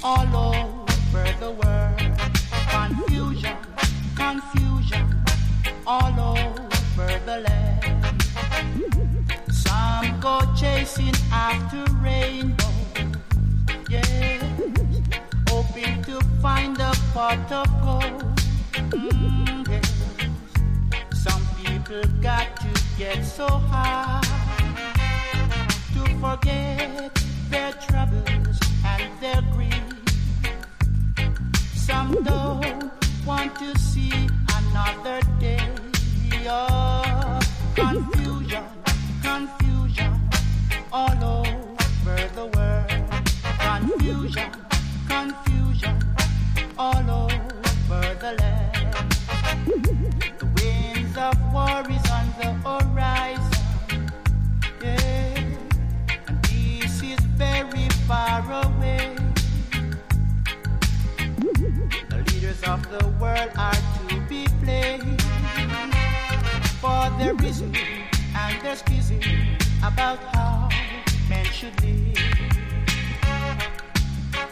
all over the world. Confusion, confusion, all over the land. Some go chasing after rainbows, yeah, hoping to find a pot of gold. Yes. Some people got to get so high to forget their troubles and their grief. Some don't want to see another day. Oh, confusion, confusion, all over the world. Confusion, confusion, all over the land. The winds of war is on the horizon, yeah, and peace is very far away. The leaders of the world are to be blamed for their reasoning and their scheming about how men should live.